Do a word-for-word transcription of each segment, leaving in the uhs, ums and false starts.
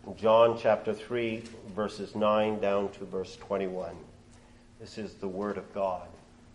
John chapter three, verses nine down to verse twenty-one. This is the word of God.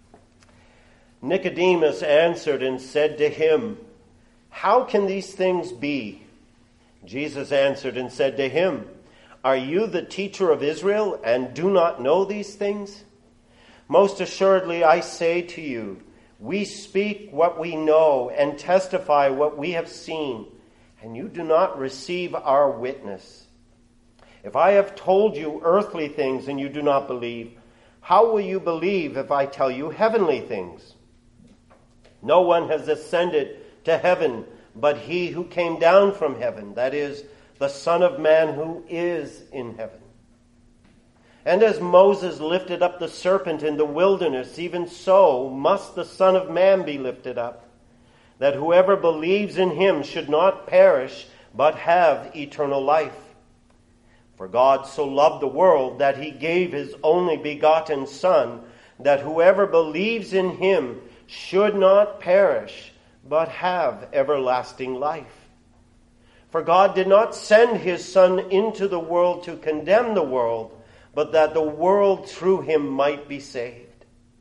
Nicodemus answered and said to him, "How can these things be?" Jesus answered and said to him, "Are you the teacher of Israel and do not know these things? Most assuredly I say to you, we speak what we know and testify what we have seen, and you do not receive our witness. If I have told you earthly things and you do not believe, how will you believe if I tell you heavenly things? No one has ascended to heaven but he who came down from heaven, that is, the Son of Man who is in heaven. And as Moses lifted up the serpent in the wilderness, even so must the Son of Man be lifted up, that whoever believes in him should not perish, but have eternal life. For God so loved the world that he gave his only begotten Son, that whoever believes in him should not perish, but have everlasting life. For God did not send his Son into the world to condemn the world, but that the world through him might be saved.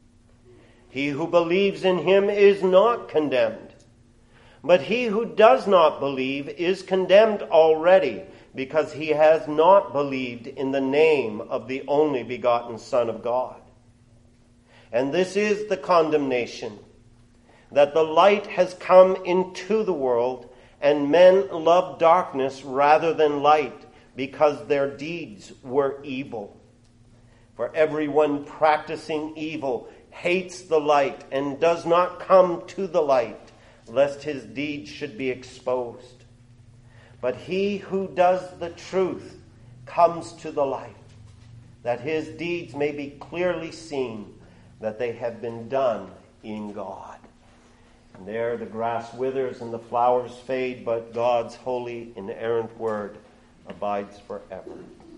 He who believes in him is not condemned, but he who does not believe is condemned already, because he has not believed in the name of the only begotten Son of God. And this is the condemnation, that the light has come into the world, and men love darkness rather than light, because their deeds were evil. For everyone practicing evil hates the light and does not come to the light, lest his deeds should be exposed. But he who does the truth comes to the light, that his deeds may be clearly seen, that they have been done in God. And there the grass withers and the flowers fade, but God's holy, inerrant word abides forever.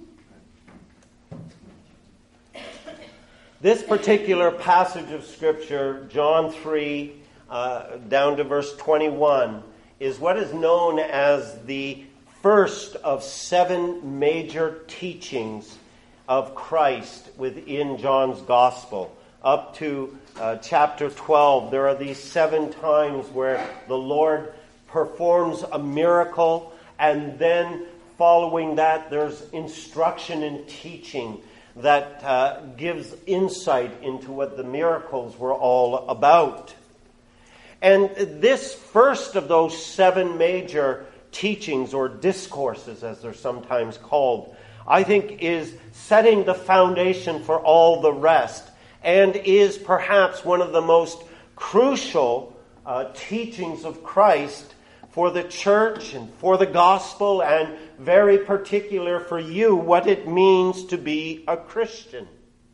This particular passage of Scripture, John three, uh, down to verse twenty-one, is what is known as the first of seven major teachings of Christ within John's Gospel. Up to uh, chapter twelve, there are these seven times where the Lord performs a miracle, and then following that, there's instruction and teaching that uh, gives insight into what the miracles were all about. And this first of those seven major teachings, or discourses as they're sometimes called, I think is setting the foundation for all the rest, and is perhaps one of the most crucial uh, teachings of Christ for the church and for the gospel, and very particular for you, what it means to be a Christian.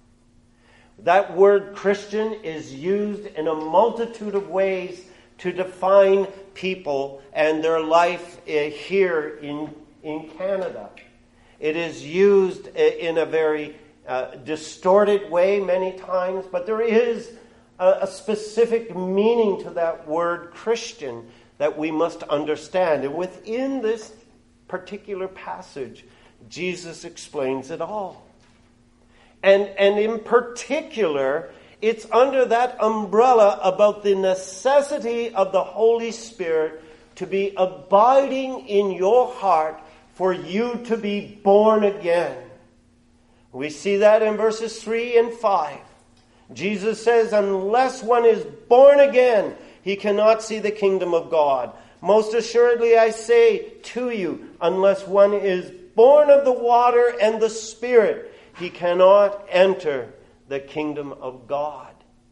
That word Christian is used in a multitude of ways to define people and their life uh, here in, in Canada. It is used in a very uh, distorted way many times, but there is a, a specific meaning to that word Christian that we must understand. And within this particular passage, Jesus explains it all. And, and in particular, it's under that umbrella about the necessity of the Holy Spirit to be abiding in your heart for you to be born again. We see that in verses three and five. Jesus says, unless one is born again, he cannot see the kingdom of God. Most assuredly I say to you, unless one is born of the water and the Spirit, he cannot enter the kingdom of God.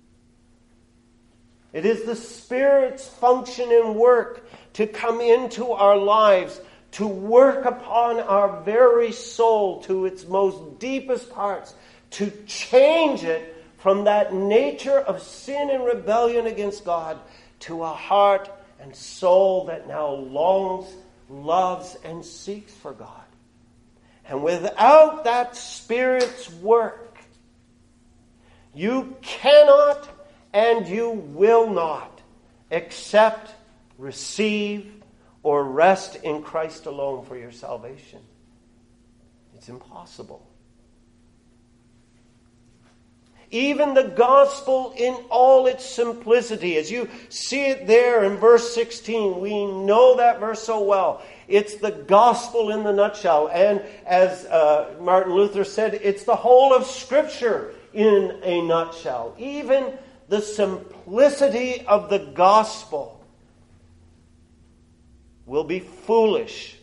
It is the Spirit's function and work to come into our lives, to work upon our very soul to its most deepest parts, to change it from that nature of sin and rebellion against God to a heart and soul that now longs, loves, and seeks for God. And without that Spirit's work, you cannot and you will not accept, receive, or rest in Christ alone for your salvation. It's impossible. Even the gospel in all its simplicity, as you see it there in verse sixteen, we know that verse so well. It's the gospel in the nutshell. And as uh, Martin Luther said, it's the whole of Scripture in a nutshell. Even the simplicity of the gospel will be foolish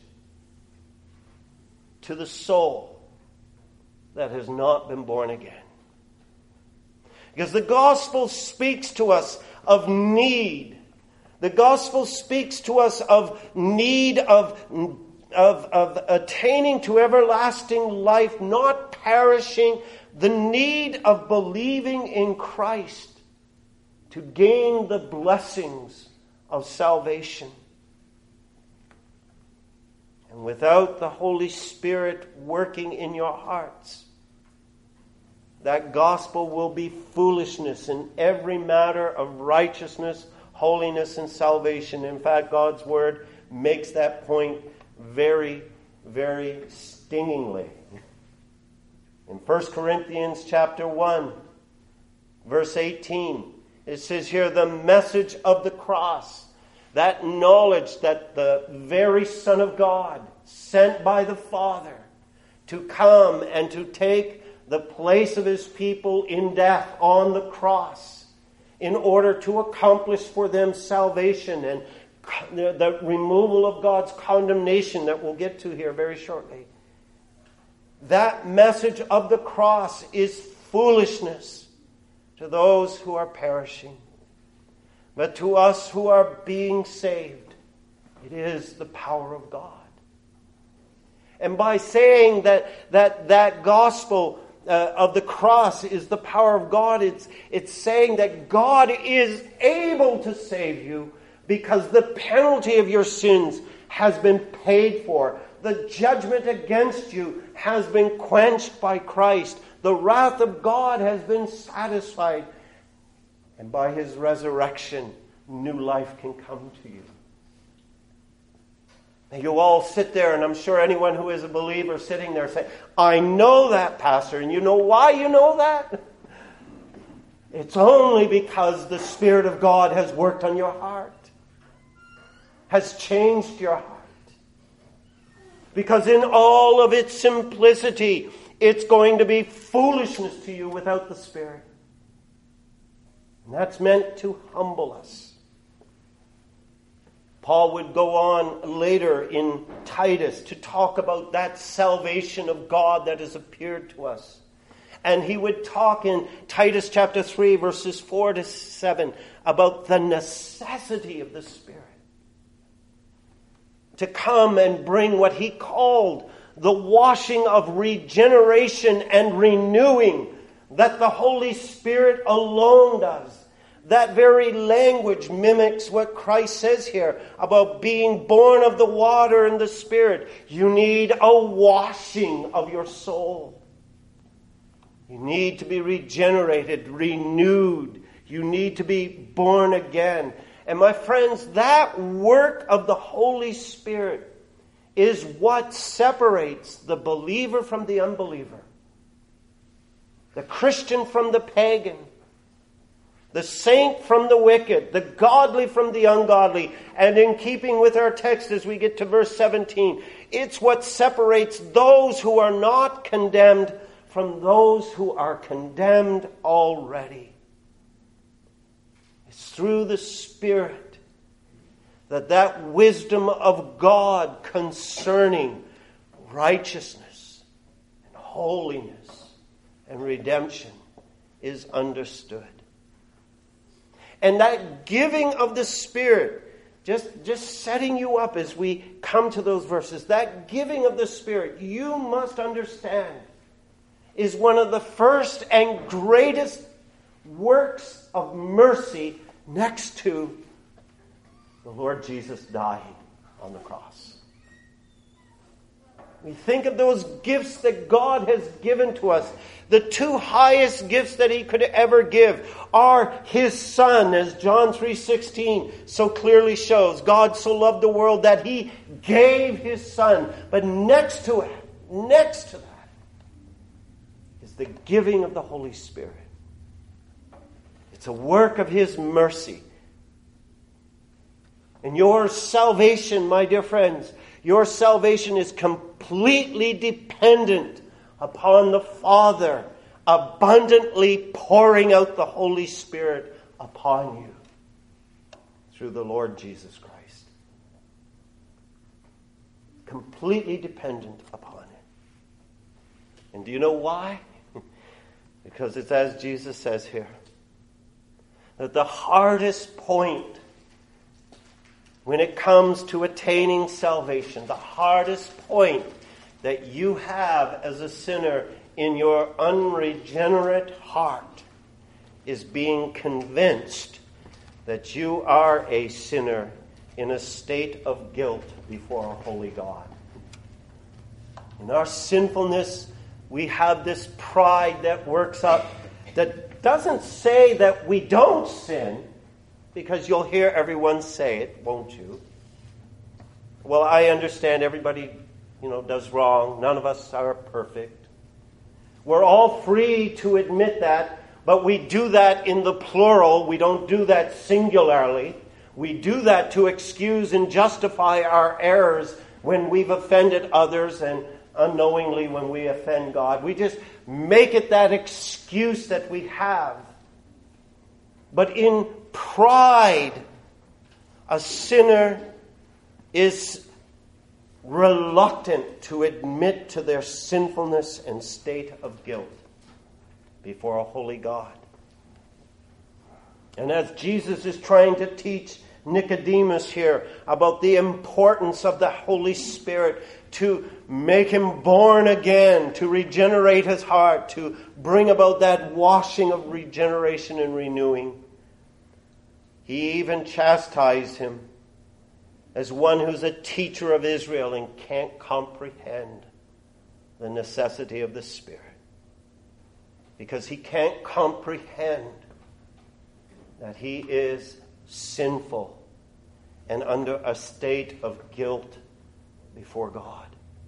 to the soul that has not been born again. Because the gospel speaks to us of need. The gospel speaks to us of need of, of, of attaining to everlasting life, not perishing, the need of believing in Christ to gain the blessings of salvation. And without the Holy Spirit working in your hearts, that gospel will be foolishness in every matter of righteousness, holiness, and salvation. In fact, God's word makes that point very, very stingingly. In First Corinthians chapter one, verse eighteen, it says here, the message of the cross, that knowledge that the very Son of God, sent by the Father to come and to take the place of his people in death on the cross in order to accomplish for them salvation and the removal of God's condemnation that we'll get to here very shortly. That message of the cross is foolishness to those who are perishing. But to us who are being saved, it is the power of God. And by saying that that, that gospel Uh, of the cross is the power of God, It's, it's saying that God is able to save you because the penalty of your sins has been paid for. The judgment against you has been quenched by Christ. The wrath of God has been satisfied. And by his resurrection, new life can come to you. You all sit there, and I'm sure anyone who is a believer sitting there say, I know that, Pastor. And you know why you know that? It's only because the Spirit of God has worked on your heart, has changed your heart. Because in all of its simplicity, it's going to be foolishness to you without the Spirit. And that's meant to humble us. Paul would go on later in Titus to talk about that salvation of God that has appeared to us. And he would talk in Titus chapter three, verses four to seven, about the necessity of the Spirit to come and bring what he called the washing of regeneration and renewing that the Holy Spirit alone does. That very language mimics what Christ says here about being born of the water and the Spirit. You need a washing of your soul. You need to be regenerated, renewed. You need to be born again. And my friends, that work of the Holy Spirit is what separates the believer from the unbeliever, the Christian from the pagan, the saint from the wicked, the godly from the ungodly. And in keeping with our text as we get to verse seventeen, it's what separates those who are not condemned from those who are condemned already. It's through the Spirit that that wisdom of God concerning righteousness and holiness and redemption is understood. And that giving of the Spirit, just, just setting you up as we come to those verses, that giving of the Spirit, you must understand, is one of the first and greatest works of mercy next to the Lord Jesus dying on the cross. We think of those gifts that God has given to us. The two highest gifts that he could ever give are his Son, as John three sixteen so clearly shows. God so loved the world that he gave his Son. But next to it, next to that, the giving of the Holy Spirit. It's a work of His mercy. And your salvation, my dear friends, your salvation is completely dependent upon the Father abundantly pouring out the Holy Spirit upon you through the Lord Jesus Christ. Completely dependent upon it. And do you know why? Because it's as Jesus says here, that the hardest point when it comes to attaining salvation, the hardest point that you have as a sinner in your unregenerate heart is being convinced that you are a sinner in a state of guilt before a holy God. In our sinfulness, we have this pride that works up that doesn't say that we don't sin, because you'll hear everyone say it, won't you? Well, I understand everybody, you know, does wrong. None of us are perfect. We're all free to admit that, but we do that in the plural. We don't do that singularly. We do that to excuse and justify our errors when we've offended others and unknowingly when we offend God. We just make it that excuse that we have. But in pride, a sinner is reluctant to admit to their sinfulness and state of guilt before a holy God. And as Jesus is trying to teach Nicodemus here about the importance of the Holy Spirit to make him born again, to regenerate his heart, to bring about that washing of regeneration and renewing, he even chastised him as one who's a teacher of Israel and can't comprehend the necessity of the Spirit. Because he can't comprehend that he is sinful and under a state of guilt before God.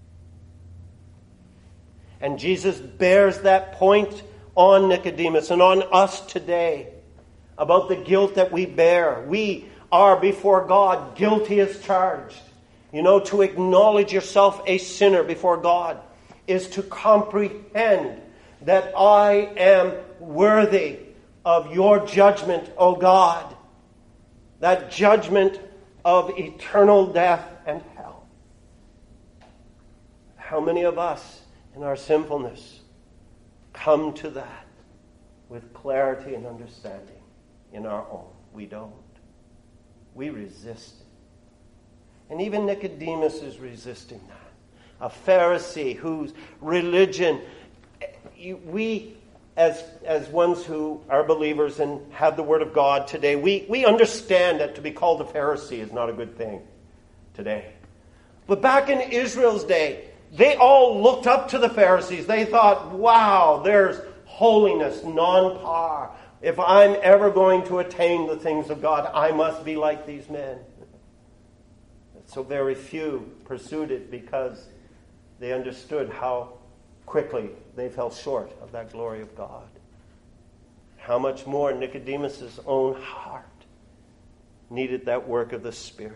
And Jesus bears that point on Nicodemus and on us today about the guilt that we bear. We are before God guilty as charged. You know, to acknowledge yourself a sinner before God is to comprehend that I am worthy of your judgment, O God. That judgment of eternal death and hell. How many of us in our sinfulness come to that with clarity and understanding in our own? We don't. We resist it. And even Nicodemus is resisting that. A Pharisee whose religion, we as as ones who are believers and have the Word of God today, we, we understand that to be called a Pharisee is not a good thing today. But back in Israel's day, they all looked up to the Pharisees. They thought, wow, there's holiness, non-par. If I'm ever going to attain the things of God, I must be like these men. So very few pursued it because they understood how quickly they fell short of that glory of God. How much more Nicodemus' own heart needed that work of the Spirit.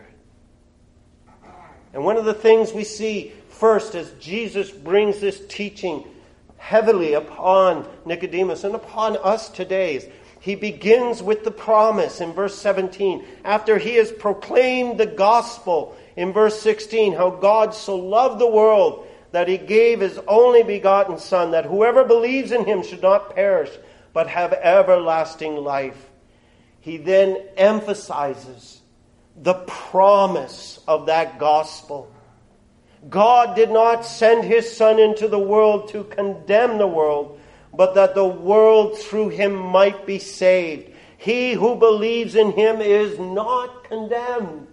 And one of the things we see first as Jesus brings this teaching heavily upon Nicodemus and upon us today is he begins with the promise in verse seventeen. After he has proclaimed the gospel in verse sixteen, how God so loved the world that he gave his only begotten Son, that whoever believes in him should not perish, but have everlasting life. He then emphasizes the promise of that gospel. God did not send his Son into the world to condemn the world, but that the world through him might be saved. He who believes in him is not condemned.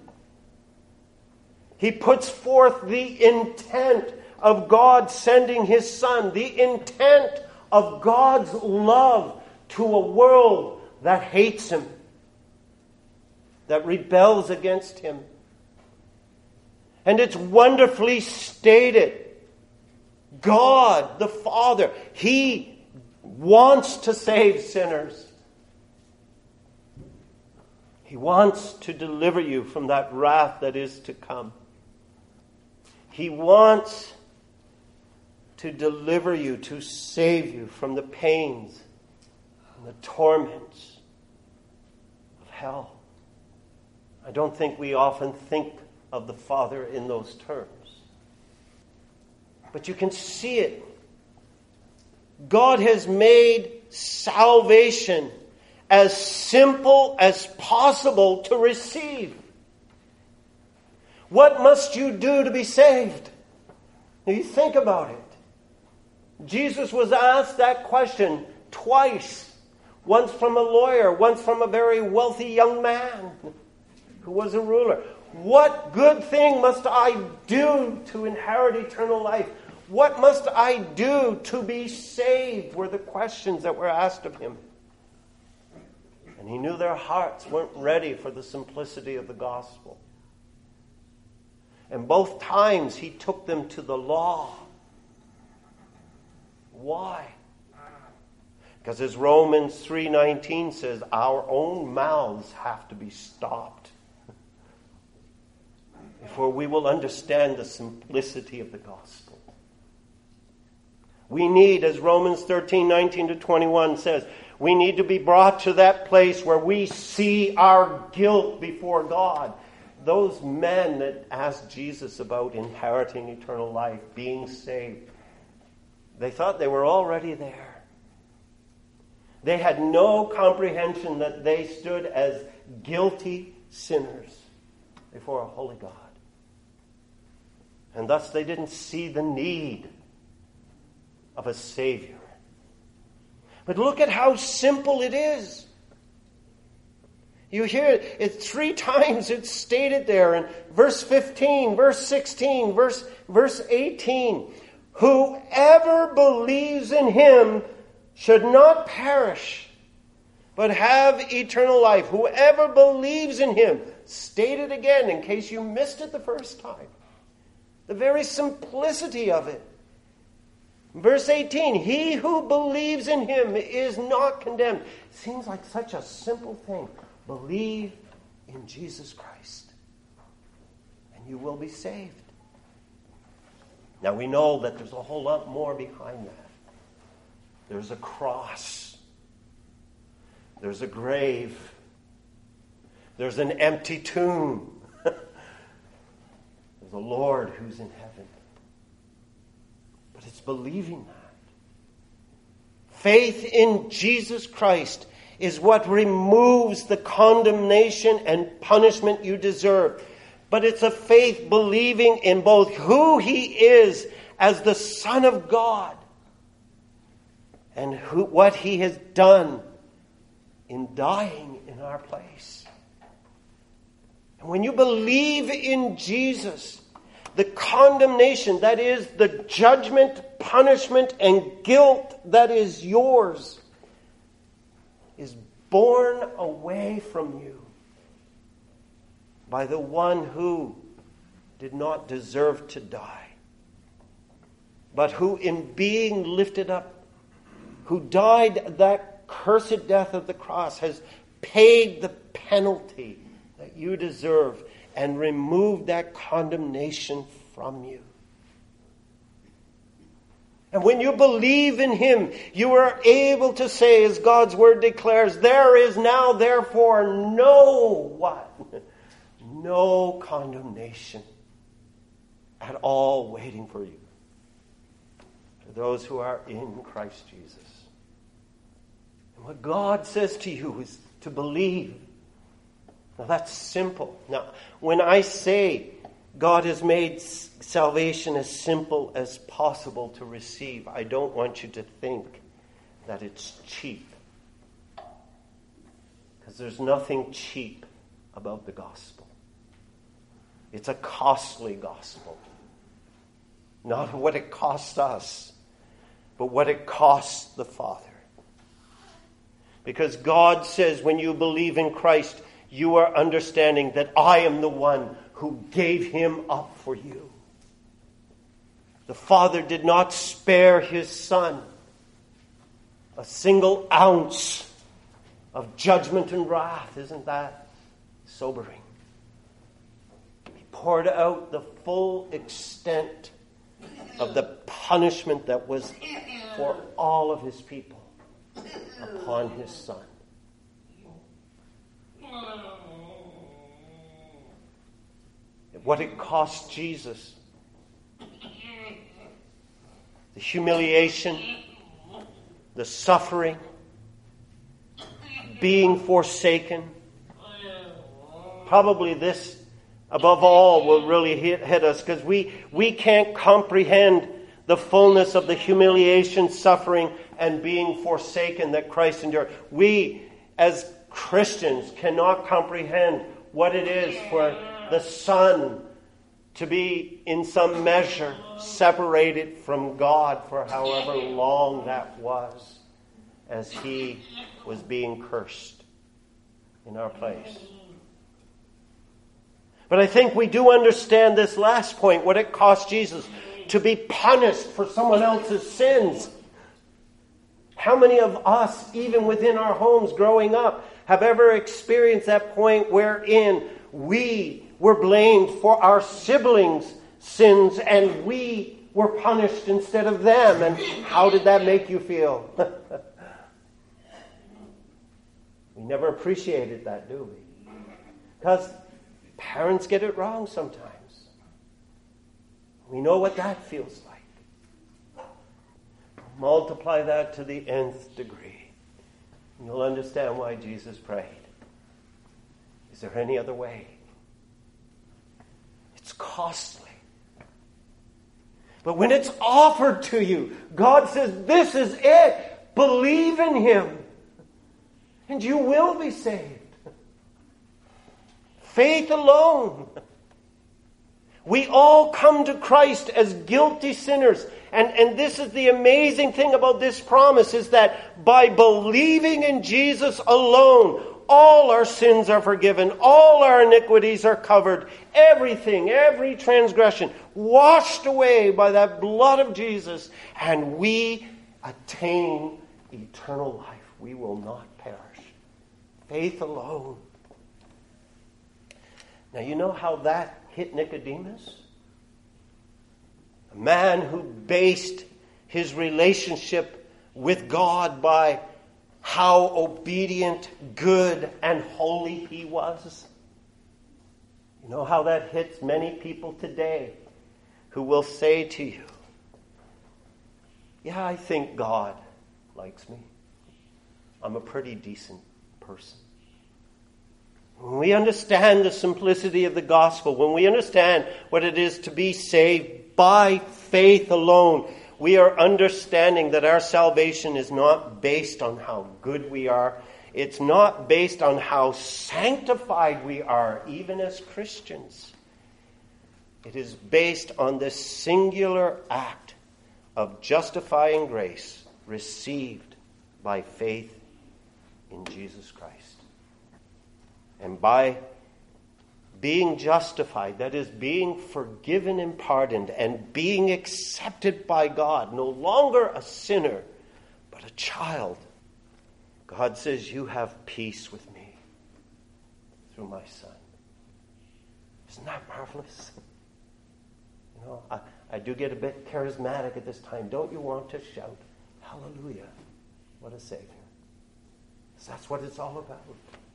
He puts forth the intent of God sending his Son, the intent of God's love to a world that hates him, that rebels against him. And it's wonderfully stated. God, the Father, he wants to save sinners. He wants to deliver you from that wrath that is to come. He wants to deliver you, to save you from the pains and the torments of hell. I don't think we often think of the Father in those terms. But you can see it. God has made salvation as simple as possible to receive. What must you do to be saved? Now you think about it. Jesus was asked that question twice. Once from a lawyer, once from a very wealthy young man who was a ruler. What good thing must I do to inherit eternal life? What must I do to be saved? Were the questions that were asked of him. And he knew their hearts weren't ready for the simplicity of the gospel. And both times he took them to the law. Why? Because as Romans three nineteen says, our own mouths have to be stopped before we will understand the simplicity of the gospel. We need, as Romans thirteen nineteen to twenty-one says, we need to be brought to that place where we see our guilt before God. Those men that asked Jesus about inheriting eternal life, being saved, they thought they were already there. They had no comprehension that they stood as guilty sinners before a holy God. And thus they didn't see the need of a Savior. But look at how simple it is. You hear it, it three times it's stated there in verse fifteen, verse sixteen, verse, verse eighteen. Whoever believes in him should not perish, but have eternal life. Whoever believes in him. State it again in case you missed it the first time. The very simplicity of it. Verse eighteen, he who believes in him is not condemned. Seems like such a simple thing. Believe in Jesus Christ, and you will be saved. Now we know that there's a whole lot more behind that. There's a cross. There's a grave. There's an empty tomb. There's a Lord who's in heaven. But it's believing that. Faith in Jesus Christ is what removes the condemnation and punishment you deserve. But it's a faith believing in both who he is as the Son of God and who, what he has done in dying in our place. And when you believe in Jesus, the condemnation, that is the judgment, punishment, and guilt that is yours, is borne away from you by the one who did not deserve to die, but who in being lifted up, who died that cursed death of the cross, has paid the penalty that you deserve and removed that condemnation from you. And when you believe in him, you are able to say, as God's word declares, there is now therefore no what? No condemnation at all waiting for you. For those who are in Christ Jesus. And what God says to you is to believe. Now that's simple. Now, when I say God has made salvation as simple as possible to receive, I don't want you to think that it's cheap. Because there's nothing cheap about the gospel. It's a costly gospel. Not what it costs us, but what it costs the Father. Because God says when you believe in Christ, you are understanding that I am the one who gave him up for you. The Father did not spare his Son. a single ounce of judgment and wrath. Isn't that sobering? He poured out the full extent of the punishment that was for all of his people upon his Son. What it cost Jesus. The humiliation, the suffering, being forsaken. Probably this, above all, will really hit, hit us because we, we can't comprehend the fullness of the humiliation, suffering, and being forsaken that Christ endured. We, as Christians, cannot comprehend what it is for the Son to be, in some measure, separated from God for however long that was, as he was being cursed in our place. But I think we do understand this last point, what it cost Jesus to be punished for someone else's sins. How many of us, even within our homes growing up, have ever experienced that point wherein we were blamed for our siblings' sins and we were punished instead of them? And how did that make you feel? We never appreciated that, do we? Because parents get it wrong sometimes. We know what that feels like. Multiply that to the nth degree, and you'll understand why Jesus prayed. Is there any other way? It's costly. But when it's offered to you, God says, this is it. Believe in him, and you will be saved. Faith alone. We all come to Christ as guilty sinners. And, and this is the amazing thing about this promise, is that by believing in Jesus alone, all our sins are forgiven. All our iniquities are covered. Everything, every transgression, washed away by that blood of Jesus. And we attain eternal life. We will not perish. Faith alone. Now, you know how that hit Nicodemus? A man who based his relationship with God by how obedient, good, and holy he was. You know how that hits many people today who will say to you, yeah, I think God likes me. I'm a pretty decent person. When we understand the simplicity of the gospel, when we understand what it is to be saved by faith alone, we are understanding that our salvation is not based on how good we are. It's not based on how sanctified we are, even as Christians. It is based on this singular act of justifying grace received by faith in Jesus Christ. And by being justified, that is, being forgiven and pardoned, and being accepted by God, no longer a sinner, but a child, God says, you have peace with me through my Son. Isn't that marvelous? You know, I, I do get a bit charismatic at this time. Don't you want to shout, hallelujah, what a Savior. Because that's what it's all about.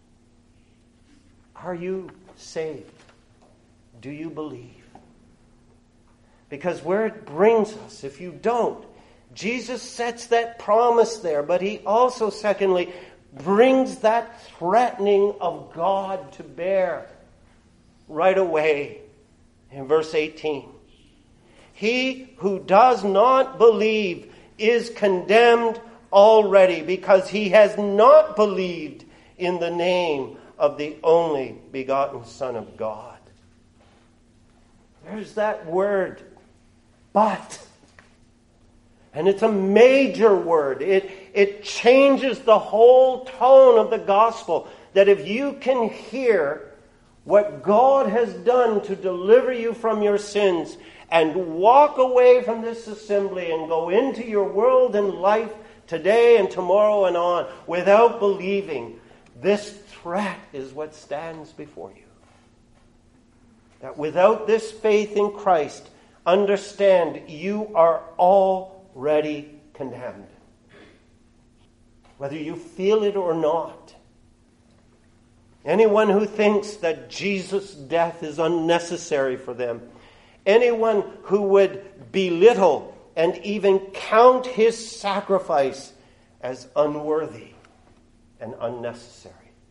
Are you saved? Do you believe? Because where it brings us, if you don't, Jesus sets that promise there, but he also, secondly, brings that threatening of God to bear right away in verse eighteen. He who does not believe is condemned already, because he has not believed in the name of the only begotten Son of God. There's that word, but. And it's a major word. It, it changes the whole tone of the gospel. That if you can hear what God has done to deliver you from your sins and walk away from this assembly and go into your world and life today and tomorrow and on, without believing, this threat is what stands before you. That without this faith in Christ, understand you are already condemned. Whether you feel it or not. Anyone who thinks that Jesus' death is unnecessary for them, anyone who would belittle and even count his sacrifice as unworthy and unnecessary,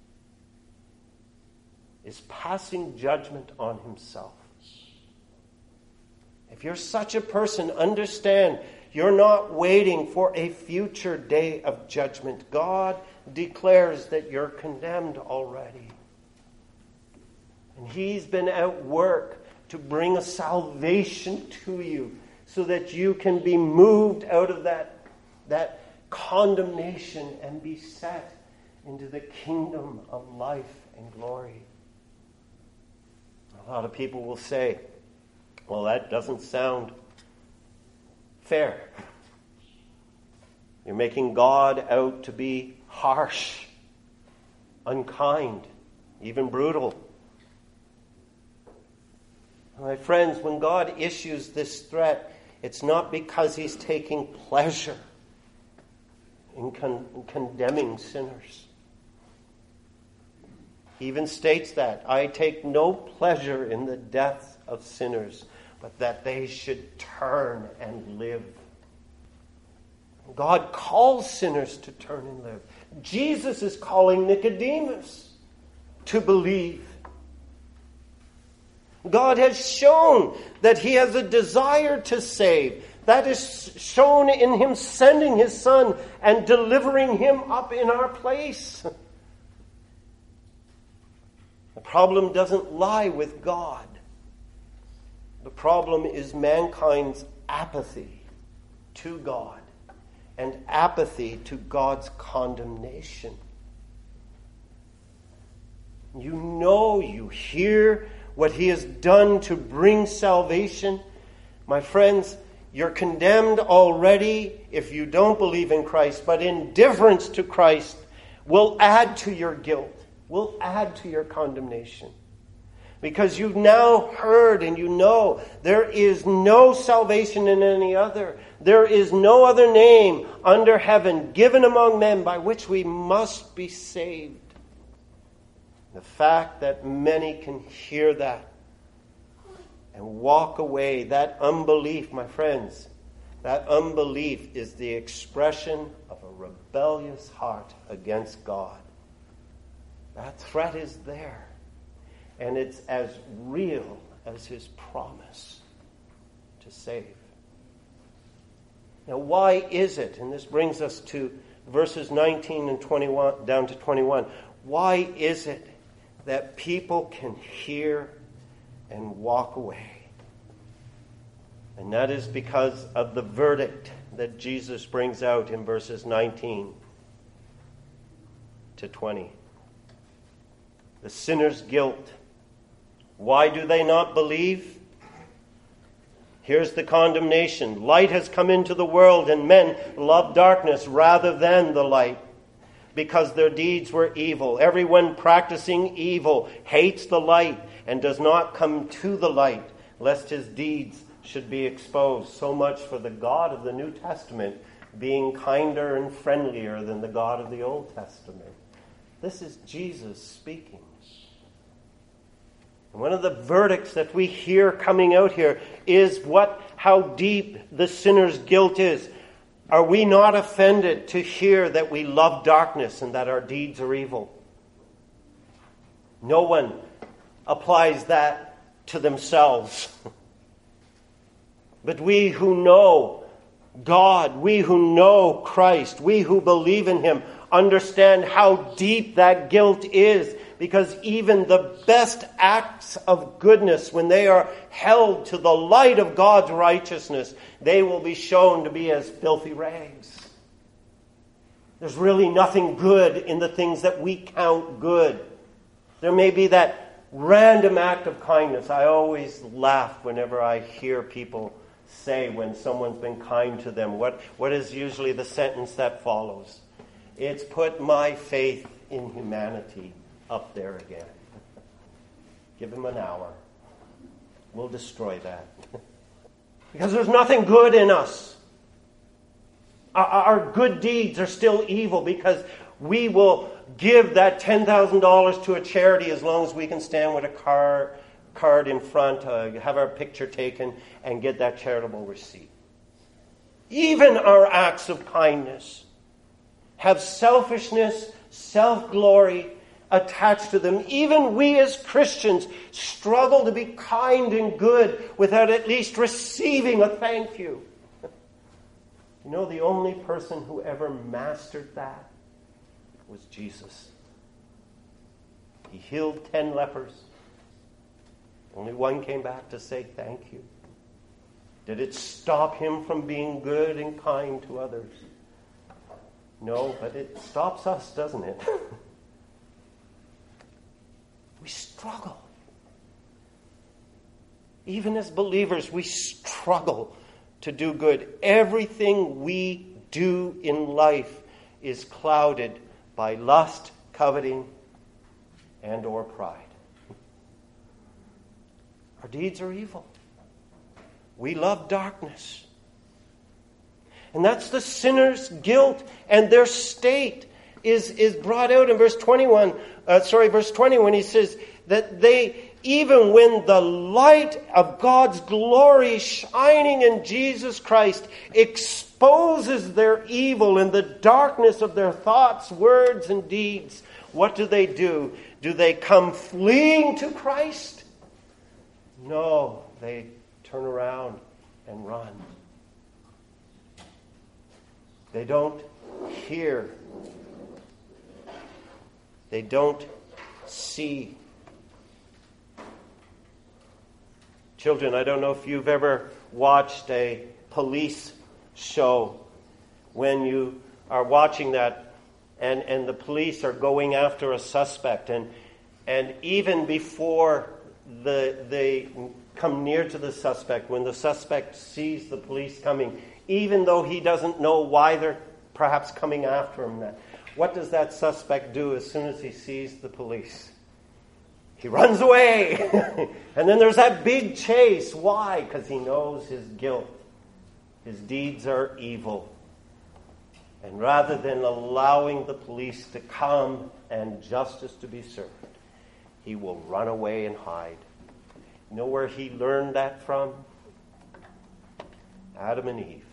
is passing judgment on himself. If you're such a person, understand you're not waiting for a future day of judgment. God declares that you're condemned already. And he's been at work to bring a salvation to you so that you can be moved out of that, that condemnation and be set into the kingdom of life and glory. A lot of people will say, well, that doesn't sound fair. You're making God out to be harsh, unkind, even brutal. My friends, when God issues this threat, it's not because he's taking pleasure in, con- in condemning sinners. He even states that, I take no pleasure in the death of sinners, but that they should turn and live. God calls sinners to turn and live. Jesus is calling Nicodemus to believe. God has shown that he has a desire to save. That is shown in him sending his Son and delivering him up in our place. The problem doesn't lie with God. The problem is mankind's apathy to God and apathy to God's condemnation. You know, you hear what he has done to bring salvation. My friends, you're condemned already if you don't believe in Christ, but indifference to Christ will add to your guilt, will add to your condemnation. Because you've now heard and you know there is no salvation in any other. There is no other name under heaven given among men by which we must be saved. The fact that many can hear that and walk away, that unbelief, my friends, that unbelief is the expression of a rebellious heart against God. That threat is there. And it's as real as his promise to save. Now, why is it, and this brings us to verses nineteen and twenty-one, down to twenty-one, why is it that people can hear and walk away? And that is because of the verdict that Jesus brings out in verses nineteen to twenty. The sinner's guilt. Why do they not believe? Here's the condemnation. Light has come into the world, and men love darkness rather than the light, because their deeds were evil. Everyone practicing evil hates the light and does not come to the light, lest his deeds should be exposed. So much for the God of the New Testament being kinder and friendlier than the God of the Old Testament. This is Jesus speaking. And one of the verdicts that we hear coming out here is what, how deep the sinner's guilt is. Are we not offended to hear that we love darkness and that our deeds are evil? No one applies that to themselves. But we who know God, we who know Christ, we who believe in him, understand how deep that guilt is. Because even the best acts of goodness, when they are held to the light of God's righteousness, they will be shown to be as filthy rags. There's really nothing good in the things that we count good. There may be that random act of kindness. I always laugh whenever I hear people say when someone's been kind to them? What, what is usually the sentence that follows? It's put my faith in humanity up there again. Give him an hour. We'll destroy that. Because there's nothing good in us. Our, our good deeds are still evil because we will give that ten thousand dollars to a charity as long as we can stand with a car, card in front, uh, have our picture taken, and get that charitable receipt. Even our acts of kindness have selfishness, self-glory attached to them. Even we as Christians struggle to be kind and good without at least receiving a thank you. You know, the only person who ever mastered that was Jesus. He healed ten lepers. Only one came back to say thank you. Did it stop him from being good and kind to others? No, but it stops us, doesn't it? We struggle. Even as believers, we struggle to do good. Everything we do in life is clouded by lust, coveting, and or pride. Our deeds are evil. We love darkness. And that's the sinner's guilt, and their state is, is brought out in verse twenty-one. Uh, sorry, verse twenty, when he says that they, even when the light of God's glory shining in Jesus Christ exposes their evil and the darkness of their thoughts, words, and deeds, what do they do? Do they come fleeing to Christ? No, they turn around and run. They don't hear. They don't see. Children, I don't know if you've ever watched a police show when you are watching that and, and the police are going after a suspect, and and even before the they come near to the suspect, when the suspect sees the police coming, even though he doesn't know why they're perhaps coming after him, that what does that suspect do as soon as he sees the police? He runs away. And then there's that big chase. Why? Because he knows his guilt. His deeds are evil. And rather than allowing the police to come and justice to be served, he will run away and hide. You know where he learned that from? Adam and Eve.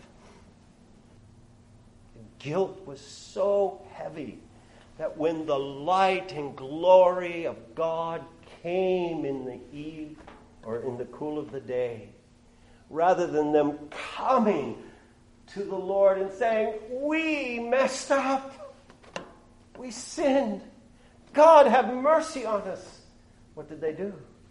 Guilt was so heavy that when the light and glory of God came in the eve or in the cool of the day, rather than them coming to the Lord and saying, "We messed up. We sinned. God, have mercy on us." What did they do?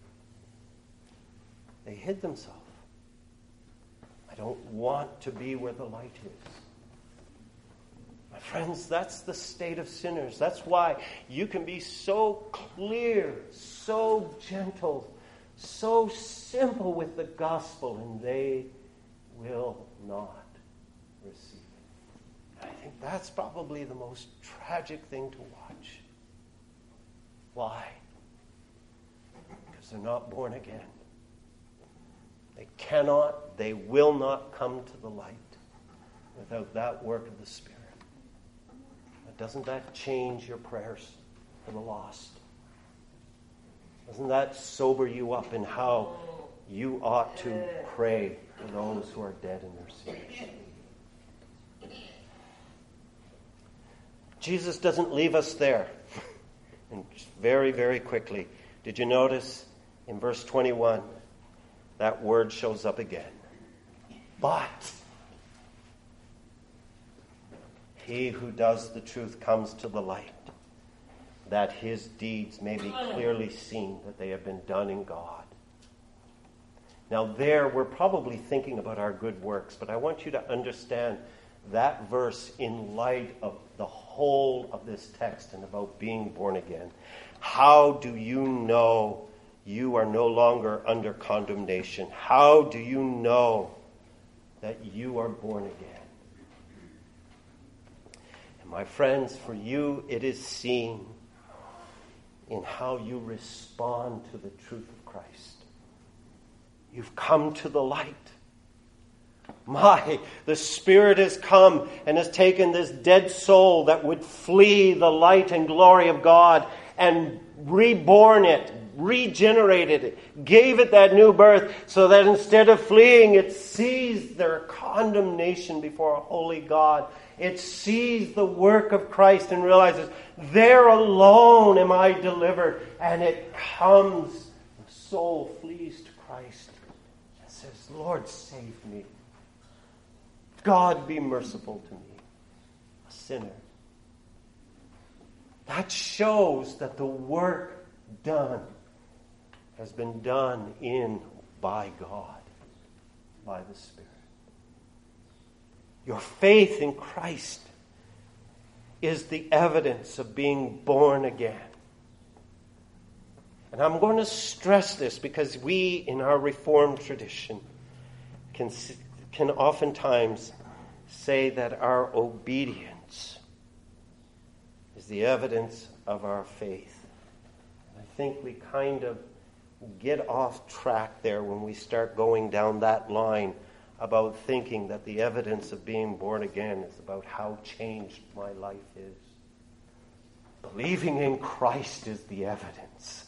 They hid themselves. I don't want to be where the light is. My friends, that's the state of sinners. That's why you can be so clear, so gentle, so simple with the gospel, and they will not receive it. And I think that's probably the most tragic thing to watch. Why? Because they're not born again. They cannot, they will not come to the light without that work of the Spirit. Doesn't that change your prayers for the lost? Doesn't that sober you up in how you ought to pray for those who are dead in their sins? Jesus doesn't leave us there. And very, very quickly, did you notice in verse twenty-one, that word shows up again? But he who does the truth comes to the light, that his deeds may be clearly seen, that they have been done in God. Now there, we're probably thinking about our good works, but I want you to understand that verse in light of the whole of this text and about being born again. How do you know you are no longer under condemnation? How do you know that you are born again. And my friends, for you it is seen in how you respond to the truth of Christ. You've come to the light. My, the Spirit has come and has taken this dead soul that would flee the light and glory of God and reborn it, regenerated it, gave it that new birth so that instead of fleeing, it sees their condemnation before a holy God. It sees the work of Christ and realizes, there alone am I delivered. And it comes, the soul flees to Christ and says, Lord, save me. God, be merciful to me, a sinner. That shows that the work done has been done in by God, by the Spirit. Your faith in Christ is the evidence of being born again. And I'm going to stress this because we, in our Reformed tradition, can, can oftentimes say that our obedience is the evidence of our faith. And I think we kind of get off track there when we start going down that line about thinking that the evidence of being born again is about how changed my life is. Believing in Christ is the evidence.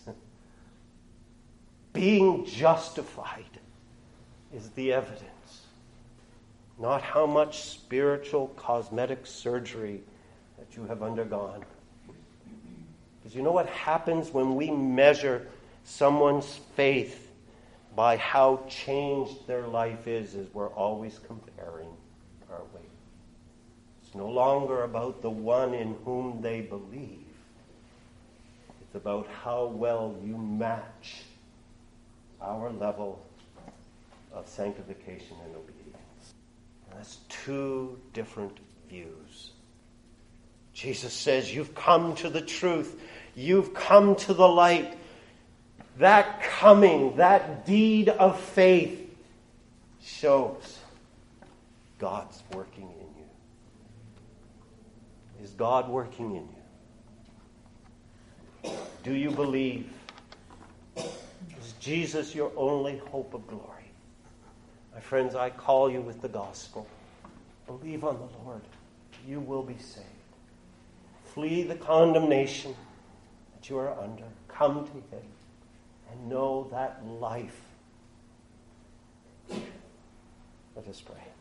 Being justified is the evidence. Not how much spiritual cosmetic surgery that you have undergone. Because you know what happens when we measure someone's faith by how changed their life is, is we're always comparing, aren't we? It's no longer about the one in whom they believe. It's about how well you match our level of sanctification and obedience. And that's two different views. Jesus says, you've come to the truth. You've come to the light. That coming, that deed of faith shows God's working in you. Is God working in you? Do you believe? Is Jesus your only hope of glory? My friends, I call you with the gospel. Believe on the Lord. You will be saved. Flee the condemnation that you are under. Come to Him. And know that life. Let us pray.